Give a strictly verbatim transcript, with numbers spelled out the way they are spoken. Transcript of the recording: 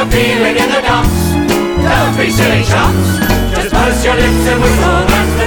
you're feeling in the dumps. Don't be silly chumps, just purse your lips and whistle and